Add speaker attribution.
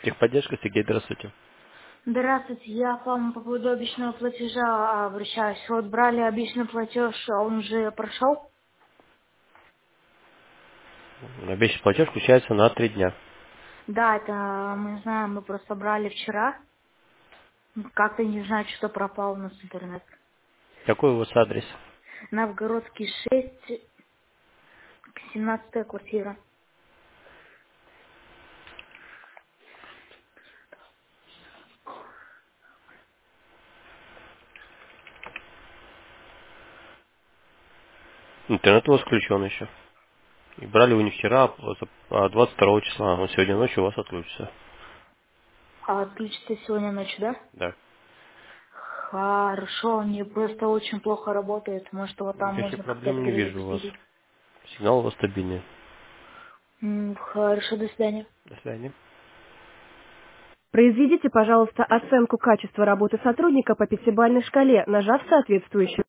Speaker 1: Техподдержка, Сергей, здравствуйте.
Speaker 2: Здравствуйте, я к вам по поводу обещанного платежа обращаюсь. Вот брали обещанный платеж, а он уже прошел?
Speaker 1: Обещанный платеж включается на 3 дня.
Speaker 2: Да, это мы знаем, мы просто брали вчера. Как-то не знаю, что пропал у нас интернет.
Speaker 1: Какой у вас адрес?
Speaker 2: Новгородский 6, 17 квартира.
Speaker 1: Интернет у вас включен еще. И брали вы не вчера, а 22 числа. Он сегодня ночью у вас отключится.
Speaker 2: А отключится сегодня ночью, да?
Speaker 1: Да.
Speaker 2: Хорошо, они просто очень плохо работают. Может, его там
Speaker 1: Никаких
Speaker 2: можно как-то
Speaker 1: проблем не вижу у вас.
Speaker 2: перезапустить.
Speaker 1: Сигнал у вас стабильный.
Speaker 2: Хорошо, до свидания.
Speaker 1: До свидания.
Speaker 3: Произведите, пожалуйста, оценку качества работы сотрудника по пятибалльной шкале, нажав соответствующую